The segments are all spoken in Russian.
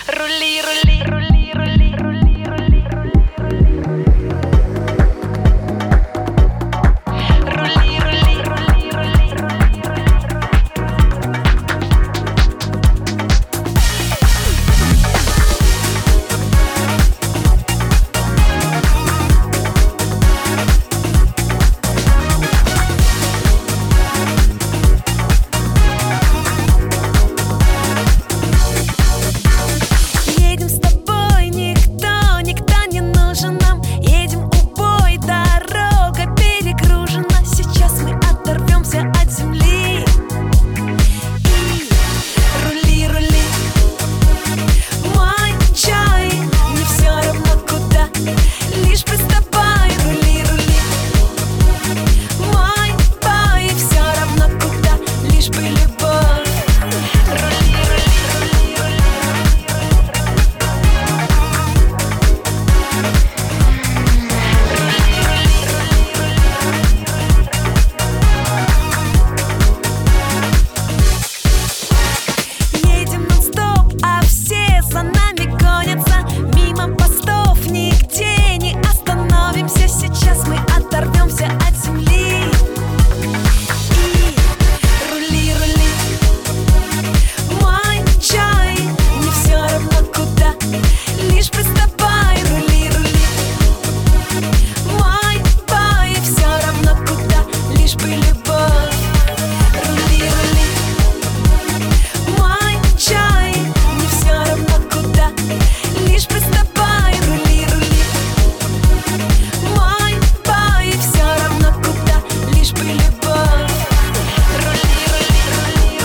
Рули, рули, рули, рули, рули, рули, рули. Рули, рули, рули, рули, рули, рули. Едем с тобой, никто не нужен нам. Едем убой, дорога перегружена. Сейчас мы оторвемся от земли. И рули, рули, мой чай. Мне все равно куда, лишь бы с тобой. Рули, рули, мой бой. Все равно куда, лишь бы любовь. Рули, рули, рули, рули. Едем нон-стоп, а все за нами гонятся. Мимо постов нигде не остановимся. Сейчас мы оторвемся от земли. И рули, рули, мой чай. Мне все равно куда, лишь бы с тобой. Рули, рули, мой бой. Все равно куда, лишь бы любовь. Рули, рули, мой чай. Мне все равно куда, лишь бы с тобой. Рули, рули, мой бой. Все равно куда, лишь бы любовь. Рули, рули, рули,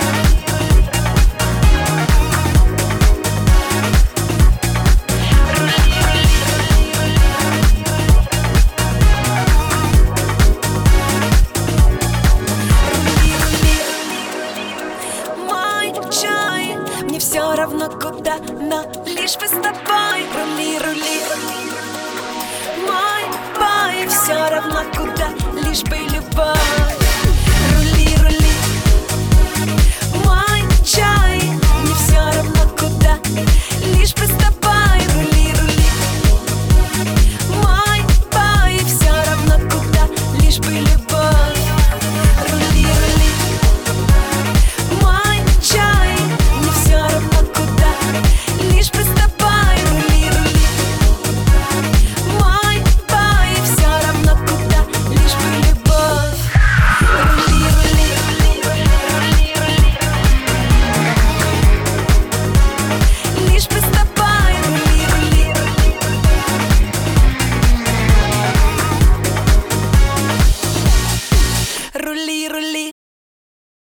мой чай. Мне все равно куда, но лишь бы с тобой. Рули, рули, мой бой. Все равно куда, лишь бы любовь.